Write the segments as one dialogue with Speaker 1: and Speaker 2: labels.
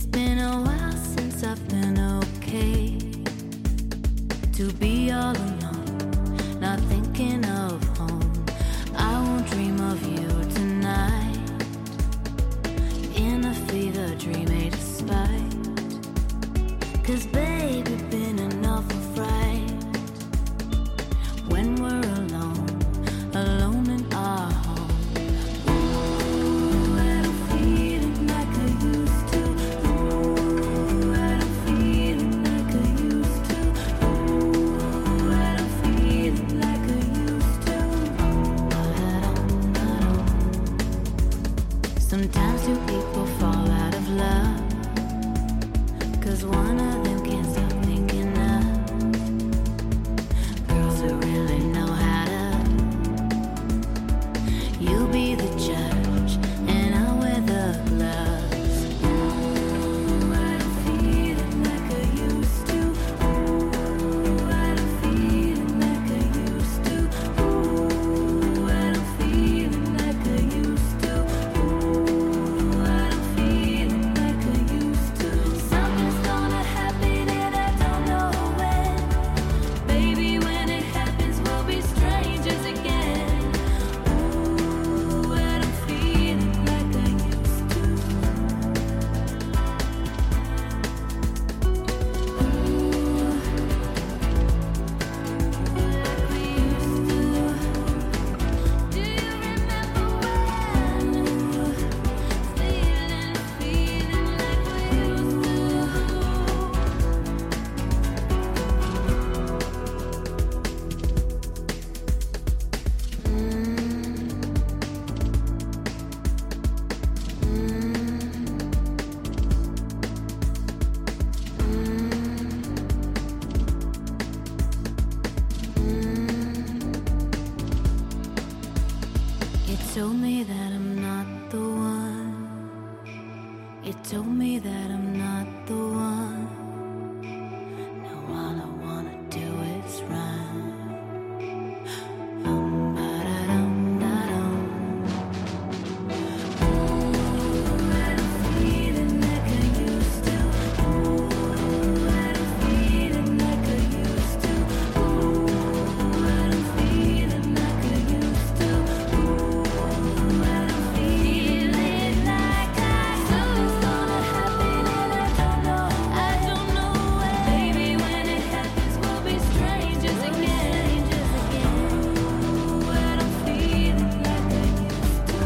Speaker 1: It's been a while since I've been okay to be all alone, not thinking of home. I won't dream of you tonight, in a fever dream, a despite. 'Cause baby, been enough of right when we're alone, alone in our home. Ooh, I don't feel it like I used to. Ooh, I don't feel it like I used to. Ooh, I don't feel it like I used to. Sometimes two people fall out of love 'cause one of them can't stop thinking of girls who really know how to. You be the judge and I'll wear the gloves. Ooh, I don't feel it like I used to. Ooh, I don't feel it like I used to. Ooh, I don't feel it like I used to. Ooh, I don't feel it like I used to. Something's gonna happen and I don't know when. Baby, when it happens, we'll be strangers again. Ooh, I don't feel it like I used to. Ooh, like we used to. Do you remember when? Feeling like we used to. It told me that I'm not the one. It told me that I'm not the one. Now all I wanna do is run. Ba-da-dum-da-dum. Ooh, I don't feel it like I used to. Ooh, I don't feel it like I used to. Ooh, I don't feel it like I used to. Ooh, I don't feel it like I. Something's gonna happen and I don't know. I don't know when. Baby, when it happens, we'll be strangers again. Ooh, I don't feel it like I used to.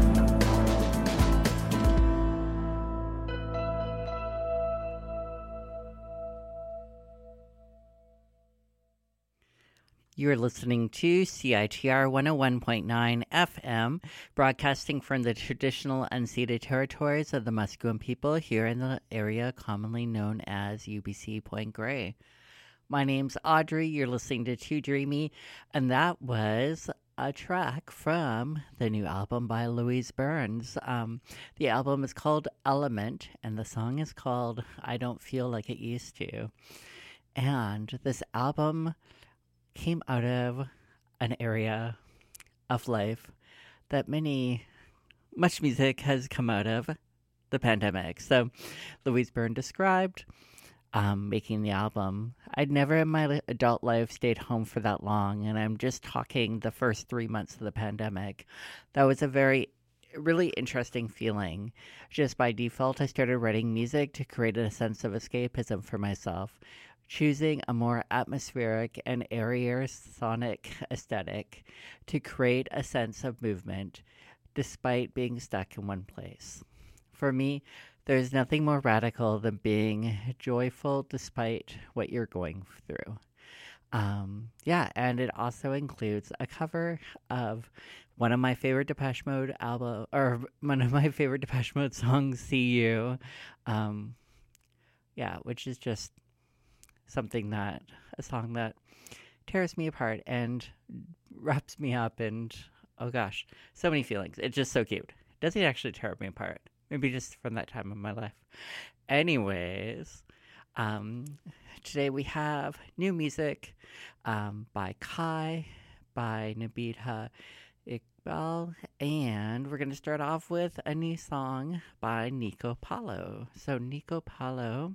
Speaker 2: You're listening to CITR 101.9 FM, broadcasting from the traditional unceded territories of the Musqueam people here in the area commonly known as UBC Point Grey. My name's Audrey. You're listening to Too Dreamy, and that was a track from the new album by Louise Burns. The album is called Element, and the song is called I Don't Feel Like It Used to. And this album came out of an area of life that much music has come out of, the pandemic. So Louise Burns described making the album. I'd never in my adult life stayed home for that long, and I'm just talking the first 3 months of the pandemic. That was a really interesting feeling. Just by default, I started writing music to create a sense of escapism for myself, choosing a more atmospheric and airier sonic aesthetic to create a sense of movement despite being stuck in one place. For me, there's nothing more radical than being joyful despite what you're going through. And it also includes a cover of one of my favorite Depeche Mode songs, See You. Which is just a song that tears me apart and wraps me up, and oh gosh, so many feelings. It's just so cute. It doesn't actually tear me apart. Maybe just from that time in my life. Anyways, today we have new music by Kai, by Nabitha Well, and we're going to start off with a new song by Nico Paulo. So Nico Paulo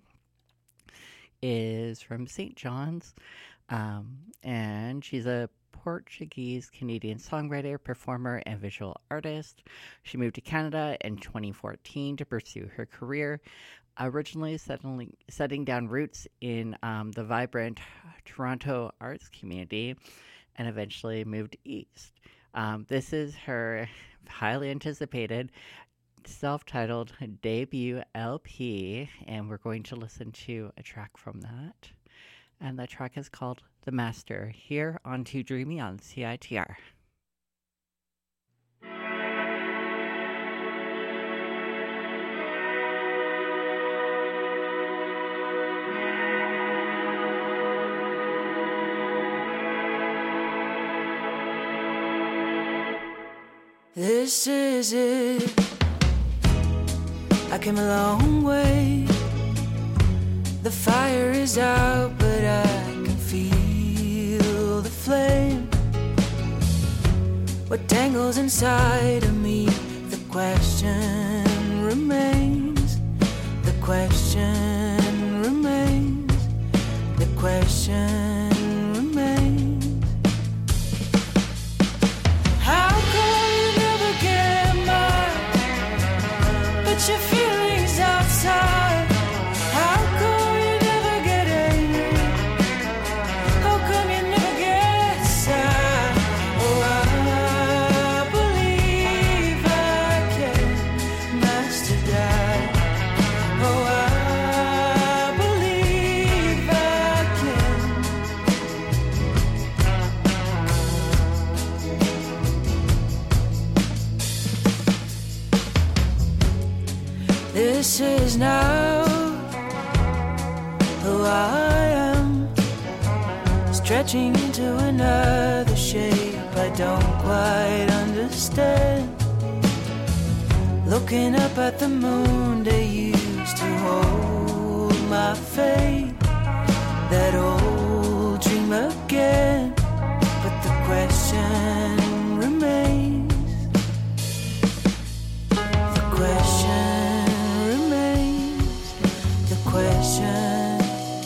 Speaker 2: is from St. John's, and she's a Portuguese-Canadian songwriter, performer, and visual artist. She moved to Canada in 2014 to pursue her career, originally setting down roots in the vibrant Toronto arts community, and eventually moved east. This is her highly anticipated self-titled debut LP, and we're going to listen to a track from that. And that track is called The Master, here on Too Dreamy on CITR.
Speaker 3: This is it. I came a long way. The fire is out, but I can feel the flame. What tangles inside of me? The question remains. The question remains. The question remains. How come you never get mine? But your feelings outside. How come you never get angry? How come you never get sad? Oh, I believe I can master that. Oh, I believe I can. This is now who I am, stretching into another shape I don't quite understand. Looking up at the moon, they used to hold my fate. That old dream again, but the question remains. The question remains. The question.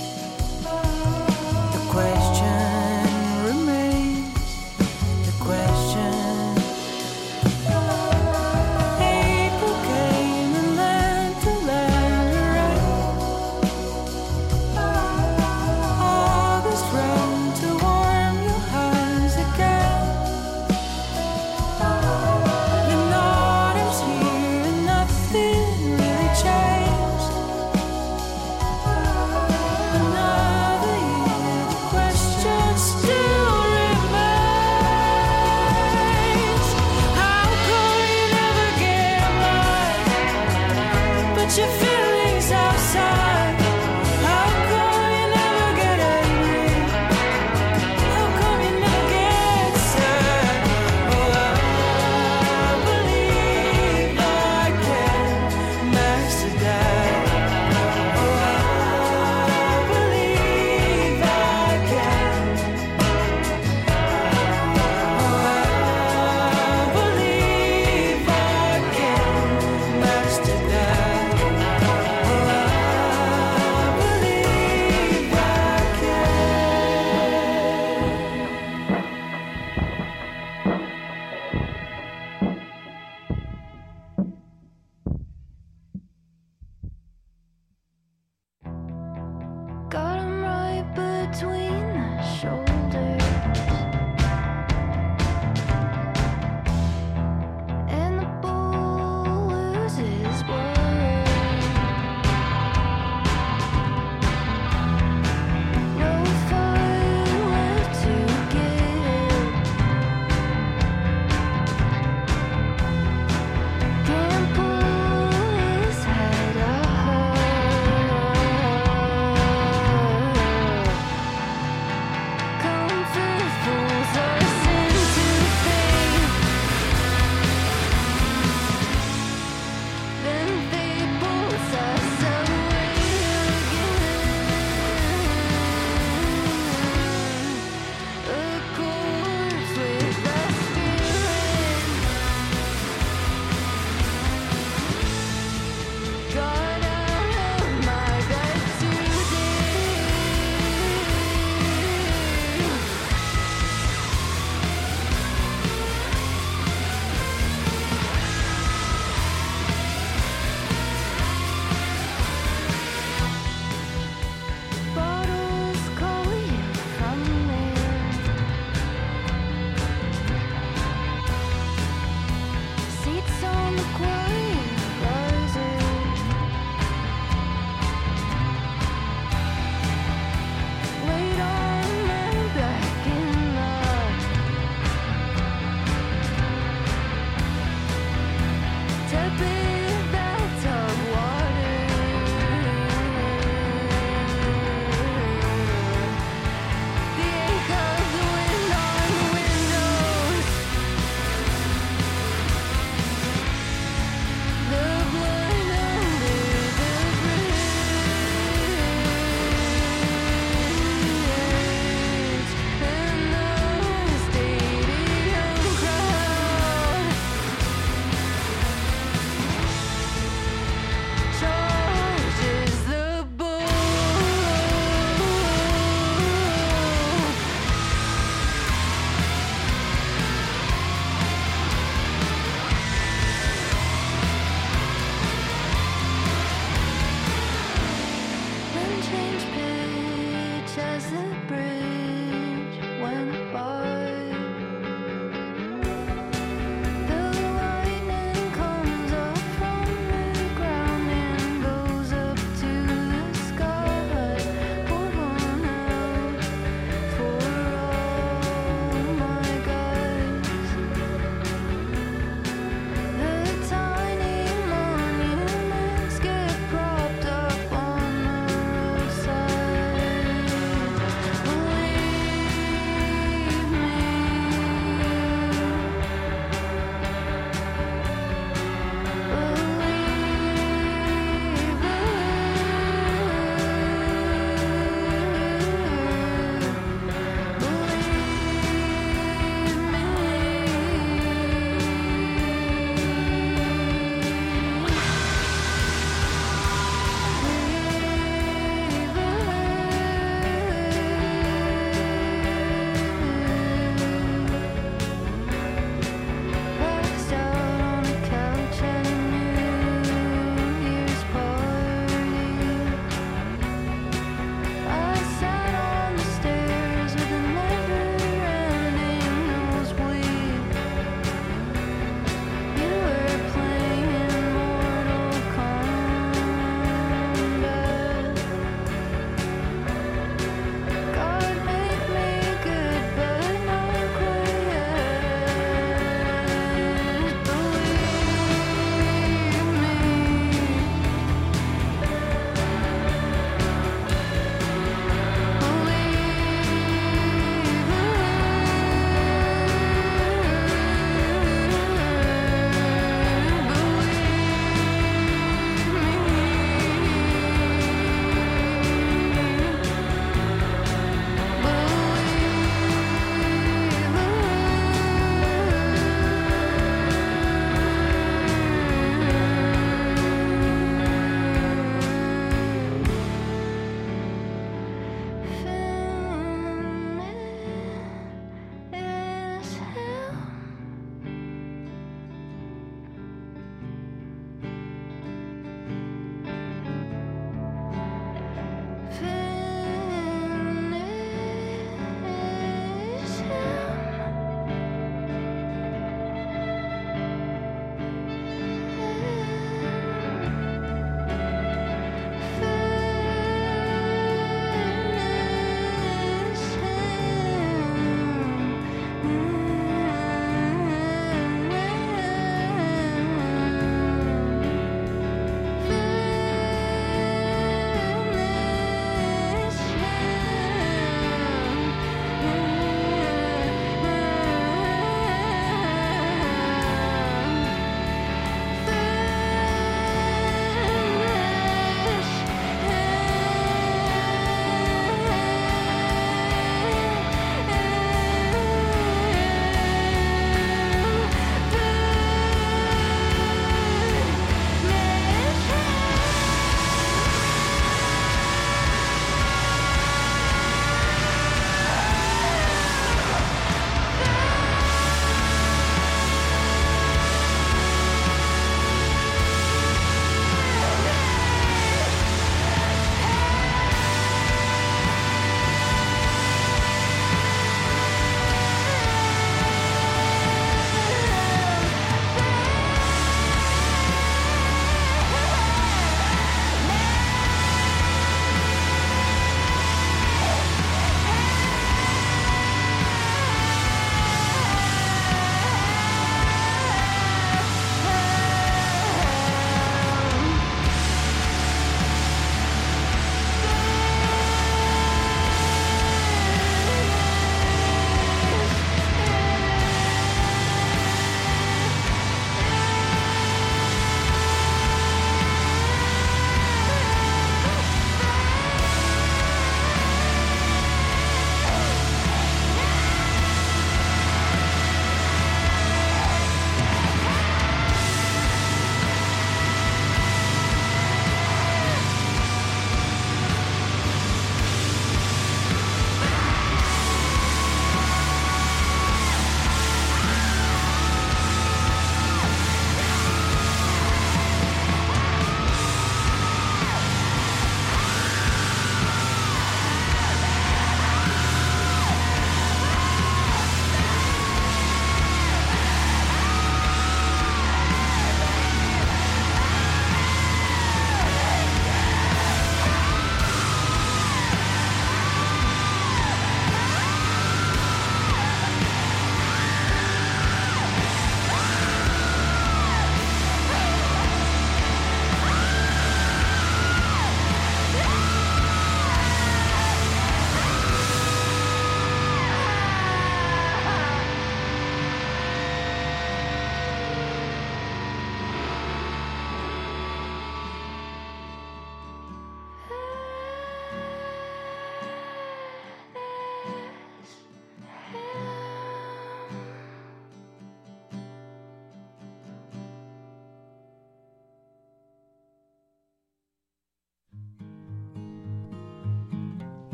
Speaker 3: The question remains. The question. April came and land to land right. Oh,
Speaker 1: When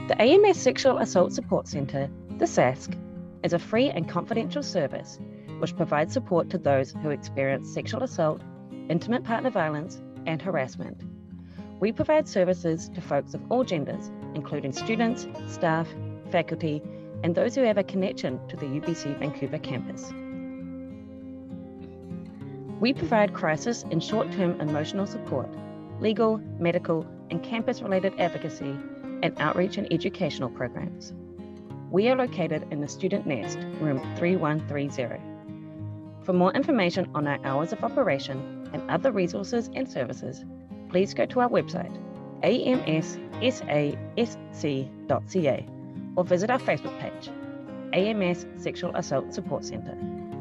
Speaker 4: The AMS Sexual Assault Support Centre, the SASC, is a free and confidential service which provides support to those who experience sexual assault, intimate partner violence, and harassment. We provide services to folks of all genders, including students, staff, faculty, and those who have a connection to the UBC Vancouver campus. We provide crisis and short-term emotional support, legal, medical, and campus-related advocacy, and outreach and educational programs. We are located in the Student Nest, room 3130. For more information on our hours of operation and other resources and services, please go to our website, amssasc.ca, or visit our Facebook page, AMS Sexual Assault Support Centre.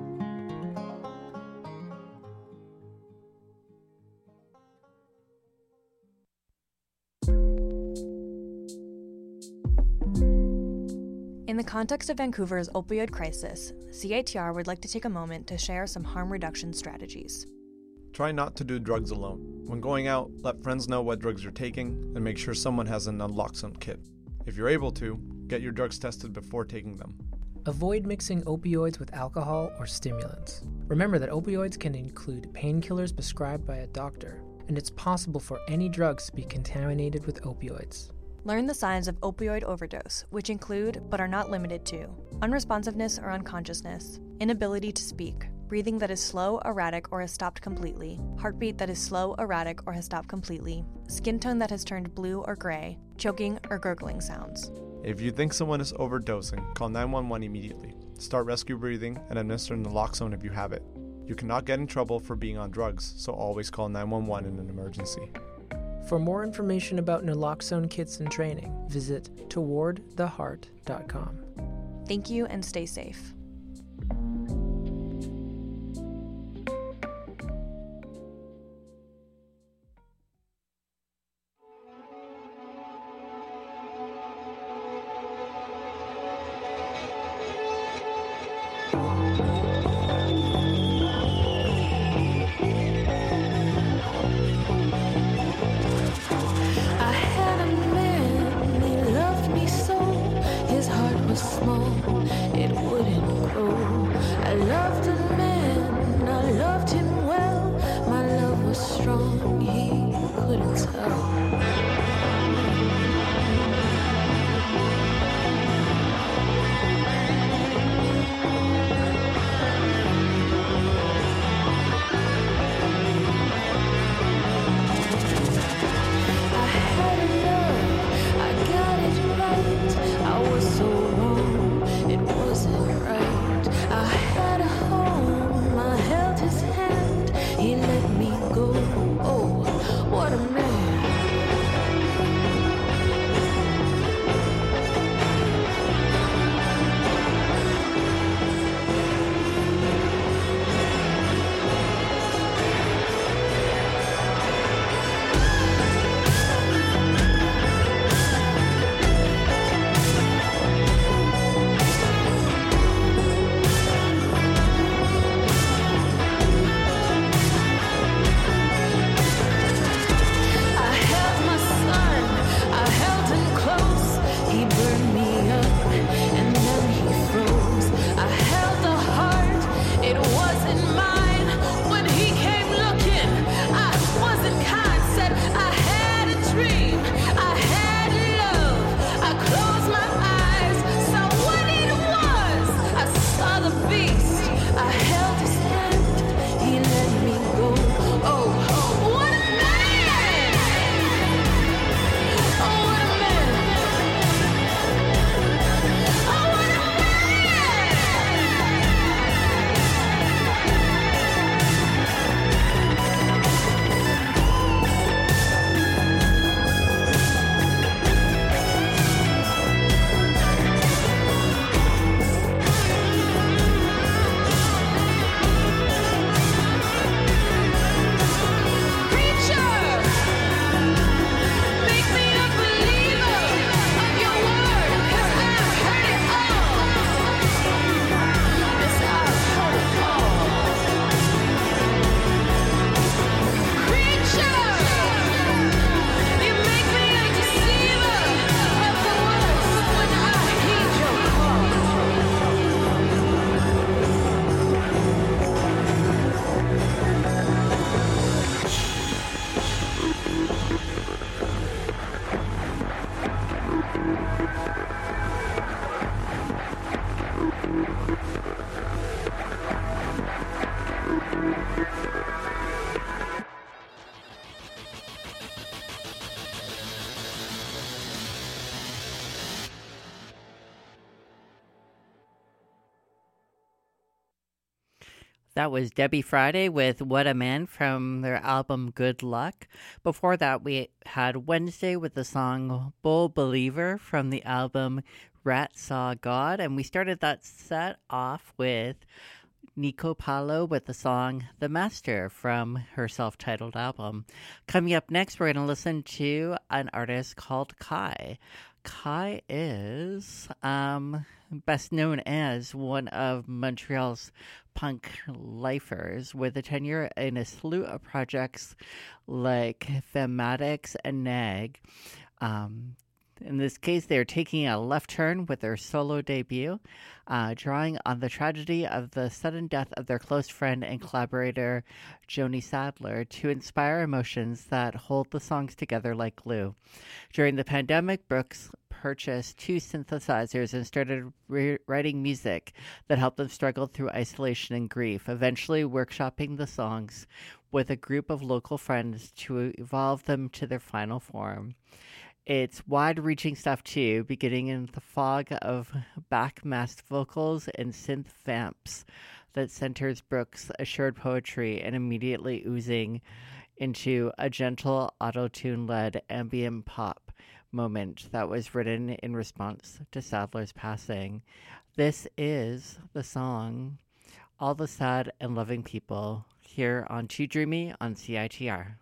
Speaker 5: In the context of Vancouver's opioid crisis, CITR would like to take a moment to share some harm reduction strategies.
Speaker 6: Try not to do drugs alone. When going out, let friends know what drugs you're taking and make sure someone has an naloxone kit. If you're able to, get your drugs tested before taking them.
Speaker 7: Avoid mixing opioids with alcohol or stimulants. Remember that opioids can include painkillers prescribed by a doctor, and it's possible for any drugs to be contaminated with opioids.
Speaker 5: Learn the signs of opioid overdose, which include, but are not limited to, unresponsiveness or unconsciousness, inability to speak, breathing that is slow, erratic, or has stopped completely, heartbeat that is slow, erratic, or has stopped completely, skin tone that has turned blue or gray, choking or gurgling sounds.
Speaker 6: If you think someone is overdosing, call 911 immediately. Start rescue breathing and administer naloxone if you have it. You cannot get in trouble for being on drugs, so always call 911 in an emergency.
Speaker 7: For more information about naloxone kits and training, visit towardtheheart.com.
Speaker 5: Thank you and stay safe.
Speaker 1: Small, it wouldn't
Speaker 2: That was Debbie Friday with What a Man from their album Good Luck. Before that, we had Wednesday with the song Bull Believer from the album Rat Saw God. And we started that set off with Nico Paulo with the song The Master from her self-titled album. Coming up next, we're going to listen to an artist called Kai. Kai is best known as one of Montreal's punk lifers with a tenure in a slew of projects like Thematics and Nag. In this case, they're taking a left turn with their solo debut, drawing on the tragedy of the sudden death of their close friend and collaborator, Joni Sadler, to inspire emotions that hold the songs together like glue. During the pandemic, Brooks purchased 2 synthesizers and started writing music that helped them struggle through isolation and grief, eventually workshopping the songs with a group of local friends to evolve them to their final form. It's wide-reaching stuff, too, beginning in the fog of back-masked vocals and synth vamps that centers Brooks' assured poetry and immediately oozing into a gentle auto-tune-led ambient pop moment that was written in response to Sadler's passing. This is the song All the Sad and Loving People here on Too Dreamy on CITR.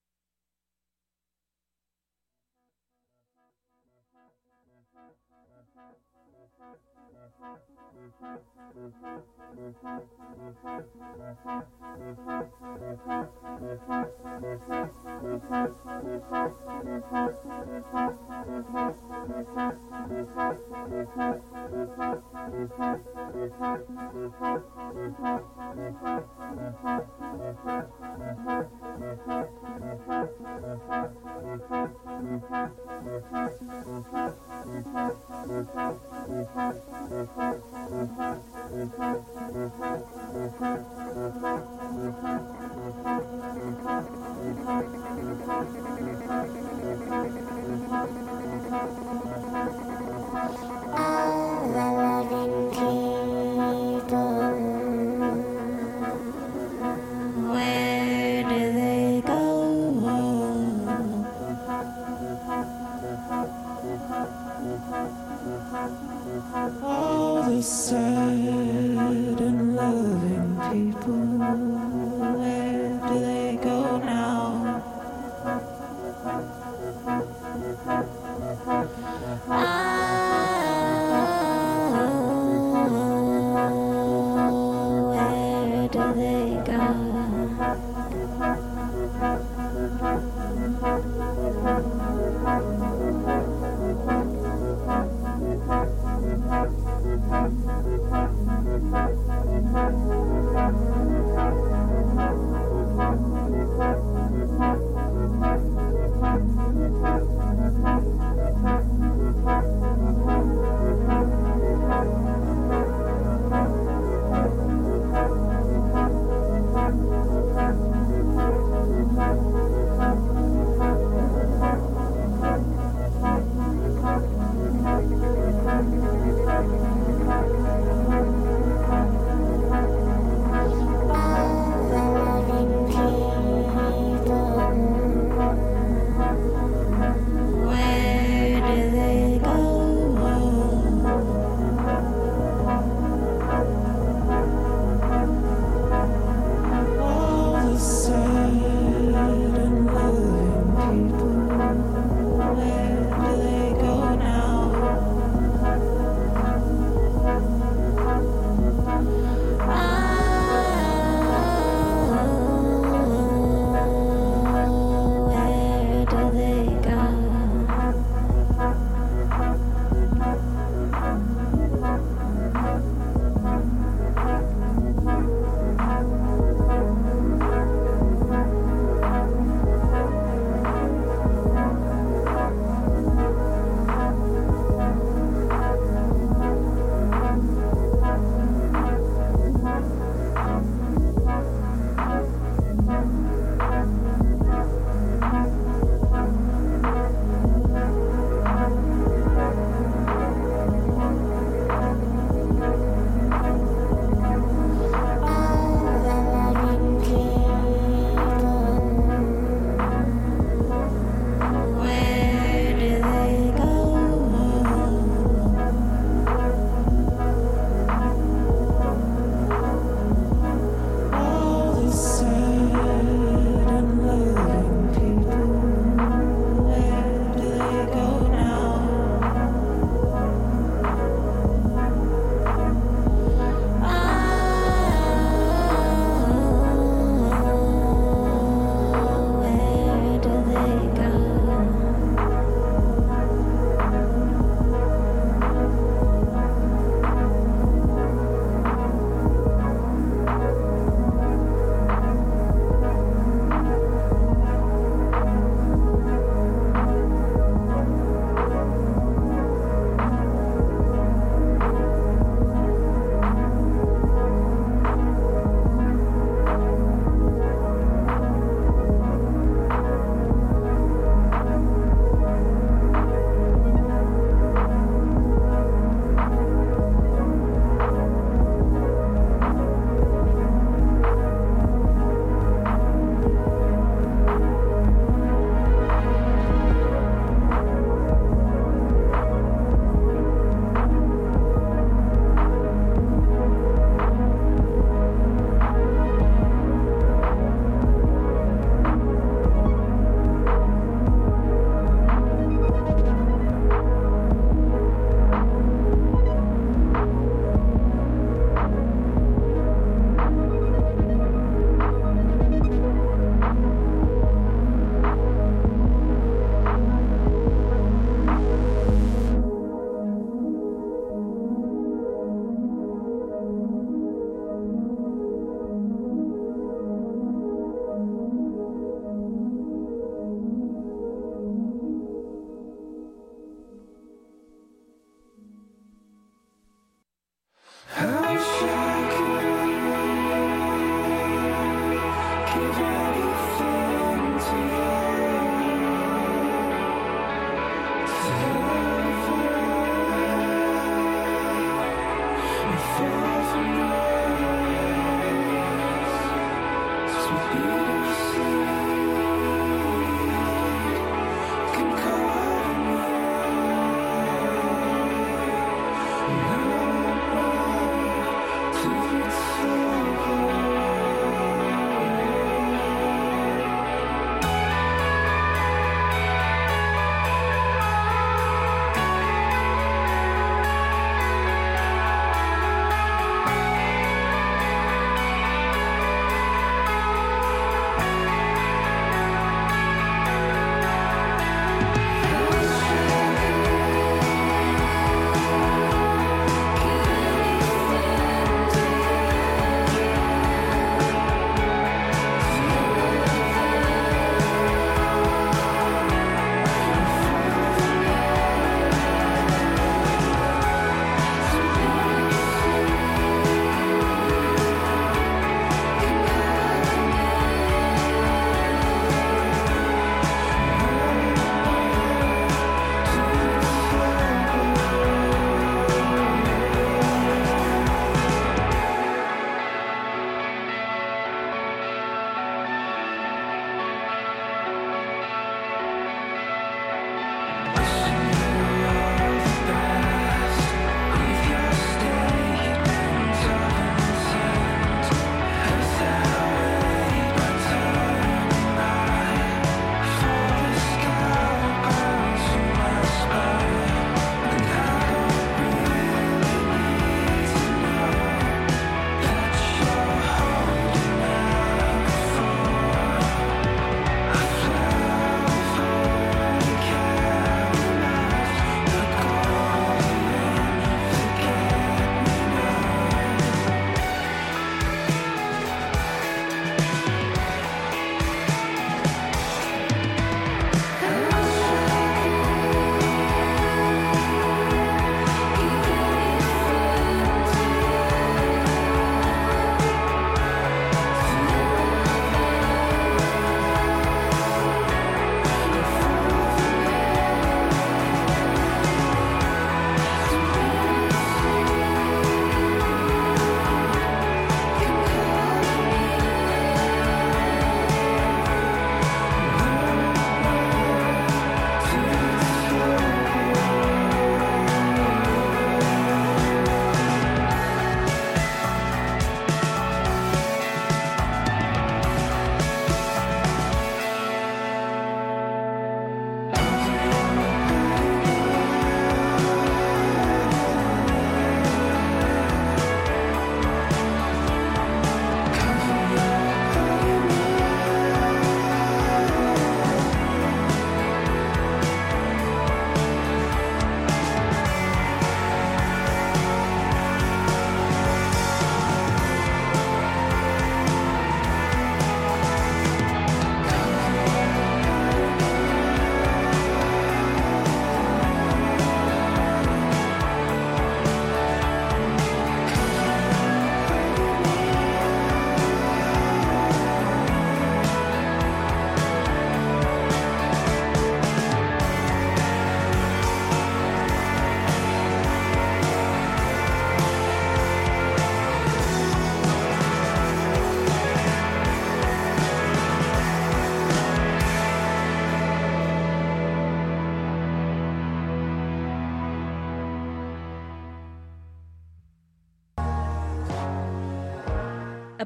Speaker 3: All the sad and loving people, where do they go now?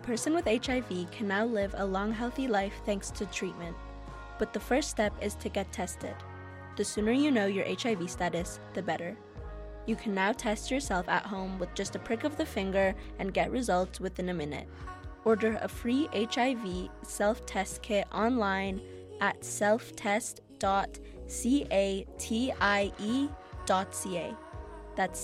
Speaker 8: person with HIV can now live a long, healthy life thanks to treatment. But the first step is to get tested. The sooner you know your HIV status, the better. You can now test yourself at home with just a prick of the finger and get results within a minute. Order a free HIV self-test kit online at selftest.catie.ca. That's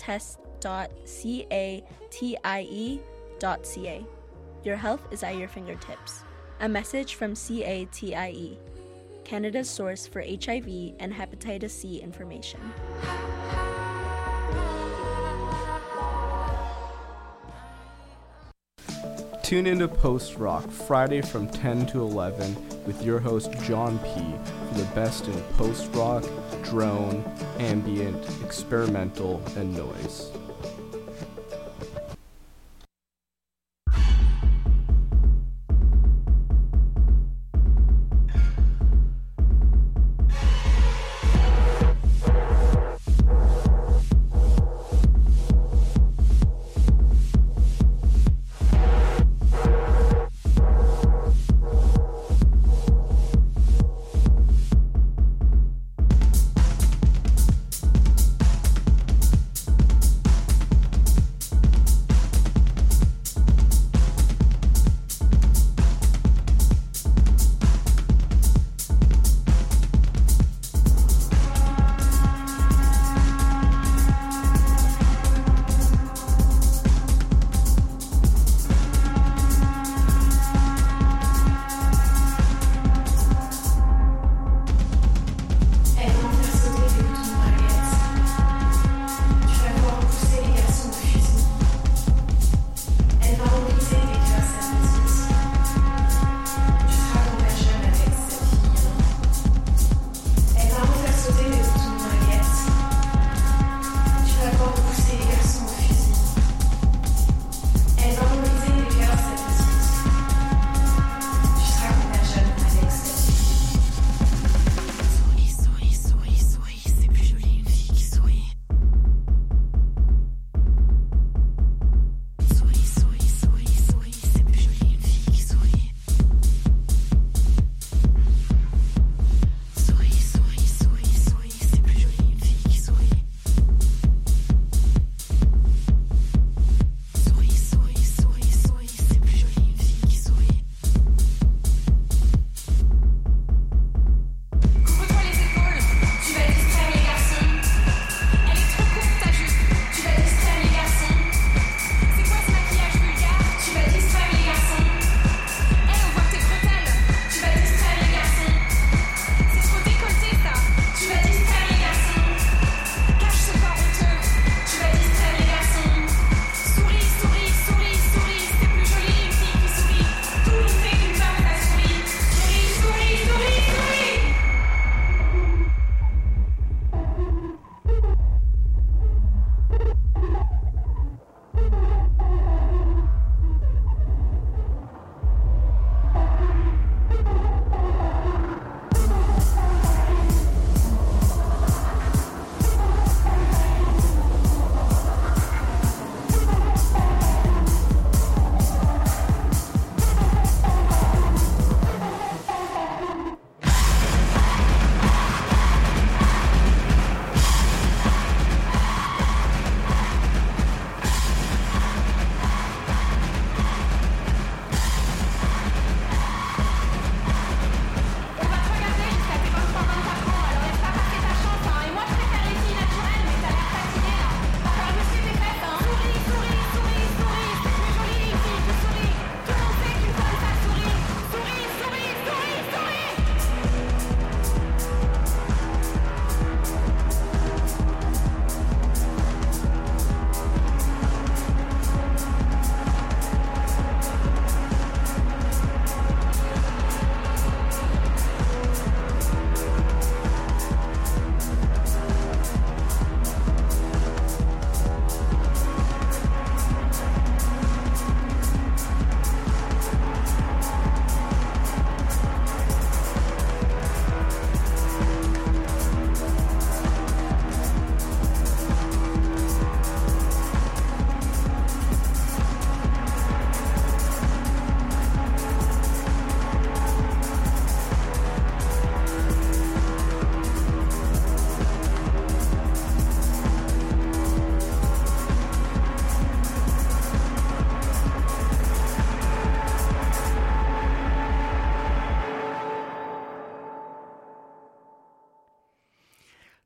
Speaker 8: selftest.catie.ca. Your health is at your fingertips. A message from CATIE, Canada's source for HIV and hepatitis C information.
Speaker 9: Tune into Post Rock Friday from 10 to 11 with your host John P. for the best in post rock, drone, ambient, experimental, and noise.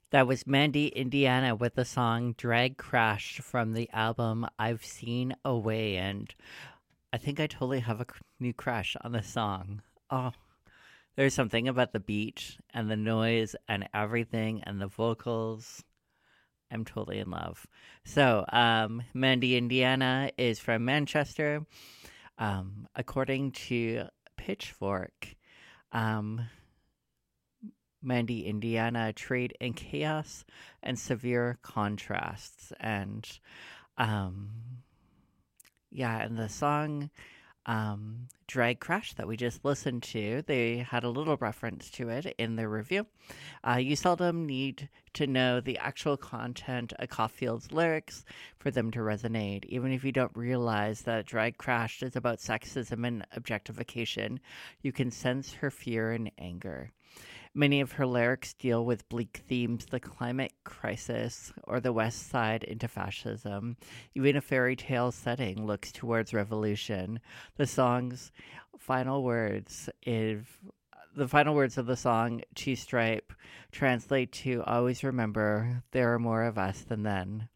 Speaker 2: That was Mandy, Indiana, with the song Drag Crash from the album I've Seen a Way. And I think I totally have a new crush on the song. Oh, there's something about the beat and the noise and everything and the vocals. I'm totally in love. So, Mandy, Indiana is from Manchester. According to Pitchfork, Mandy, Indiana, trade in chaos and severe contrasts. And, and the song, Drag Crash that we just listened to, they had a little reference to it in their review. You seldom need to know the actual content of Caulfield's lyrics for them to resonate, even if you don't realize that Drag Crash is about sexism and objectification. You can sense her fear and anger. Many of her lyrics deal with bleak themes, the climate crisis, or the West Side into fascism. Even a fairy tale setting looks towards revolution. The song's final words of the song, Two Stripe, translate to always remember there are more of us than then.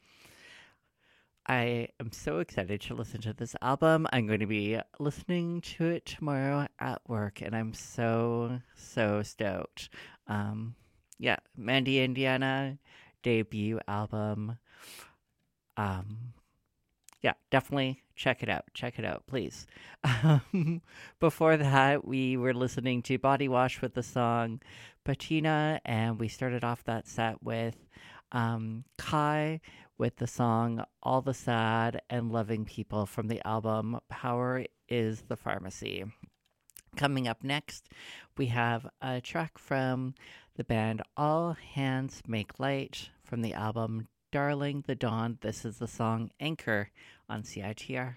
Speaker 2: I am so excited to listen to this album. I'm going to be listening to it tomorrow at work, and I'm so stoked. Mandy, Indiana, debut album. Definitely check it out. Check it out, please. Before that, we were listening to Body Wash with the song Patina, and we started off that set with Kai with the song All the Sad and Loving People from the album Power is the Pharmacy. Coming up next, we have a track from the band All Hands Make Light from the album Darling the Dawn. This is the song Anchor on CITR.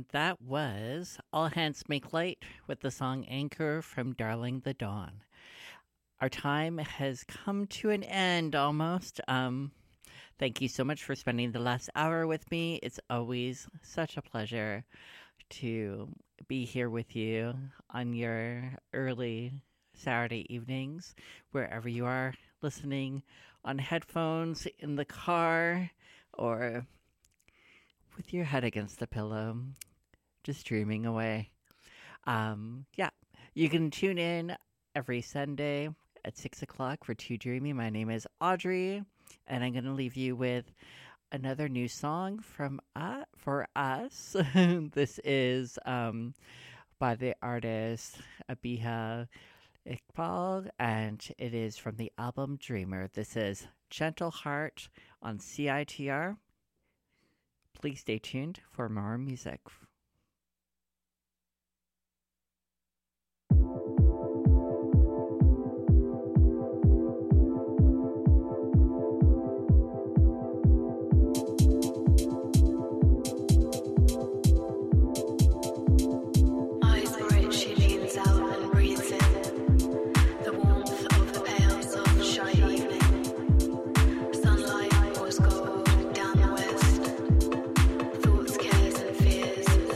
Speaker 2: That was All Hands Make Light with the song Anchor from Darling the Dawn. Our time has come to an end almost. Thank you so much for spending the last hour with me. It's always such a pleasure to be here with you on your early Saturday evenings, wherever you are listening, on headphones, in the car, or with your head against the pillow, just dreaming away. You can tune in every Sunday at 6 o'clock for Too Dreamy. My name is Audrey, and I'm going to leave you with another new song from for us. This is by the artist Abiha Iqbal, and it is from the album Dreamer. This is Gentle Heart on CITR. Please stay tuned for more music.
Speaker 1: Sunlight pours gold down the west. Thoughts, cares and fears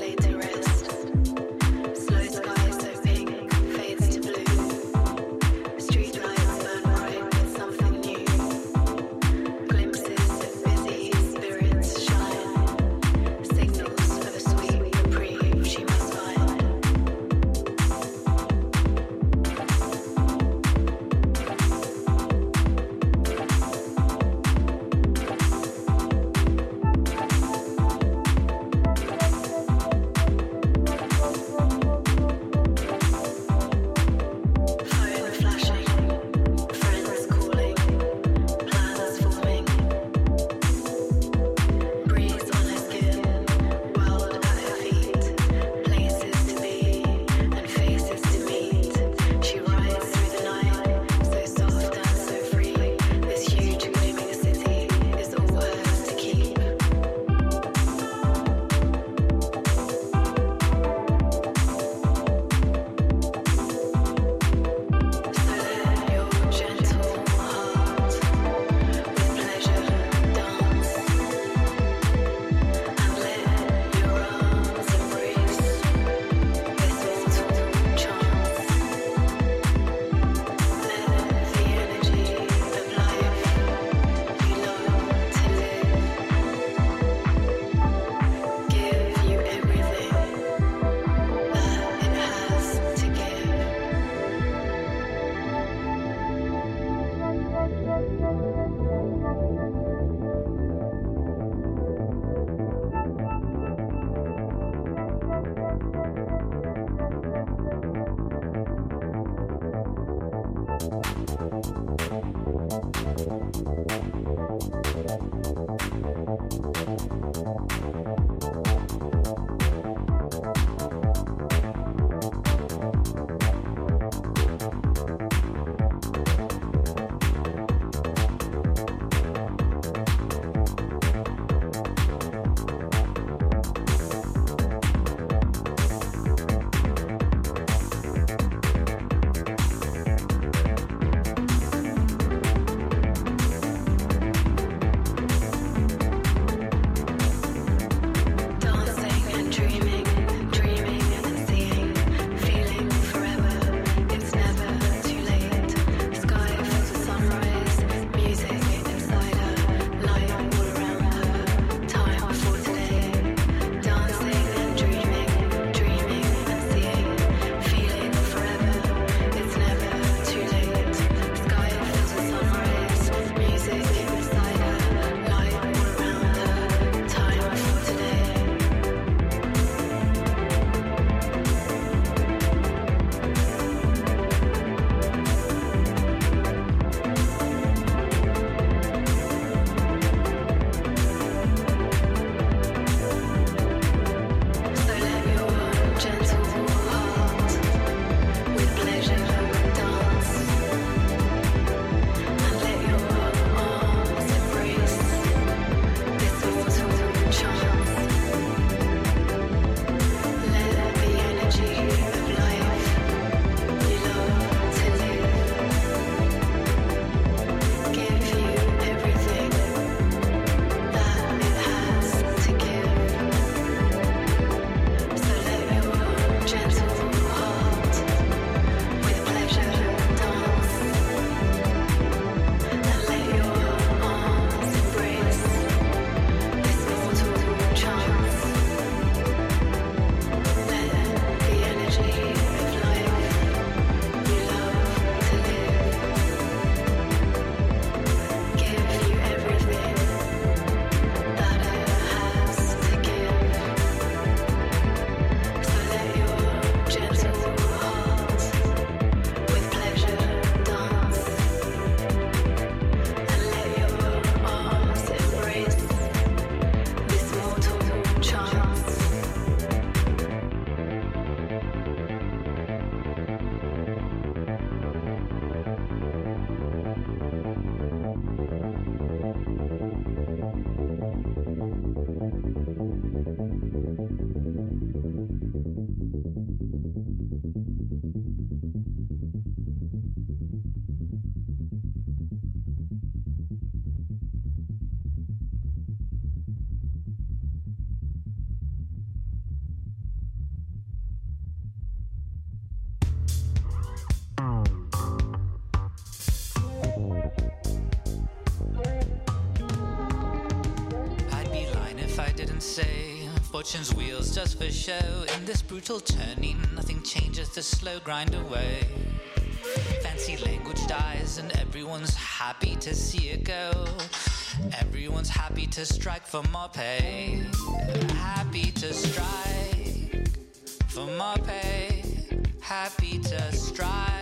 Speaker 10: say fortune's wheels just for show. In this brutal turning, nothing changes, the slow grind away. Fancy language dies and everyone's happy to see it go. Everyone's happy to strike for more pay. Happy to strike for more pay. Happy to strike